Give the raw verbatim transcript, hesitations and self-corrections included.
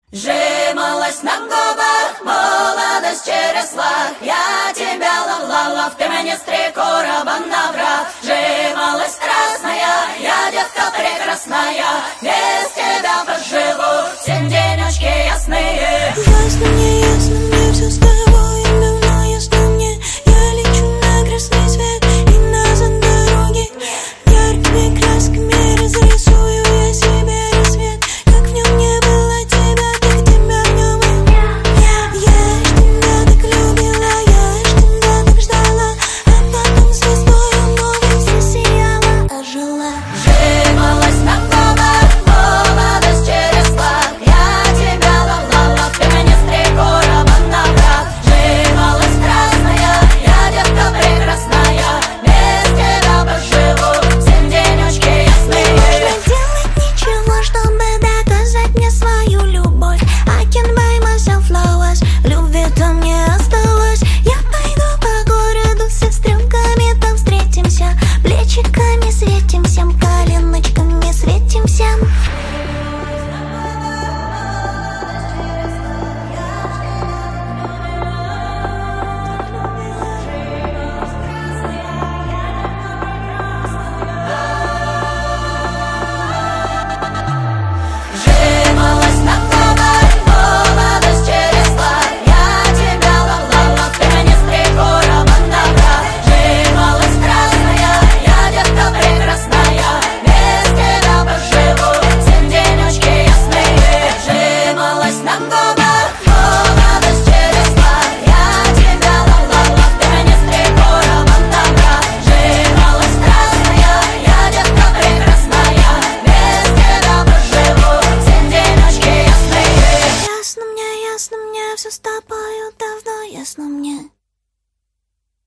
Сжималась на губах молодость через лак. Я тебя ловлала, ты меня стрекора набрал. Сжималась красная, я девка прекрасная. Без тебя поживу, семь денечки ясные. Ясно мне, ясно мне, все с тобой давно ясно мне. Я лечу на красный свет и назад дороги. Яркими красками разрисую я себе рассвет. Как в нем не было тебя, так тебя в нем и я ж тебя так любила, я ж тебя так ждала. А потом звездою новой засияла, ожила. Сжималась на губах молодость через лак. Я тебя ловлала, ты меня стрекора набрал. Сжималась красная, я девка прекрасная. Без тебя поживу, семь денечки ясные. Не делать ничего, чтобы доказать мне свою любовь. I can buy myself flowers, любви-то мне осталось. Я пойду по городу со стрелками, там встретимся. Плечиками светимся, коленочками светимся. Сжималась на губах молодость через лак. Я тебя ловлала, ты меня стрекора набрал. Сжималась красная, я девка прекрасная. Без тебя поживу, семь денечки ясные. Сжималась на губах молодость через лак. Я тебя ловлала, ты меня стрекора набрал. Сжималась красная, я девка прекрасная. Без тебя поживу, семь денечки ясные. Ясно мне, ясно мне, все с тобою давно ясно мне.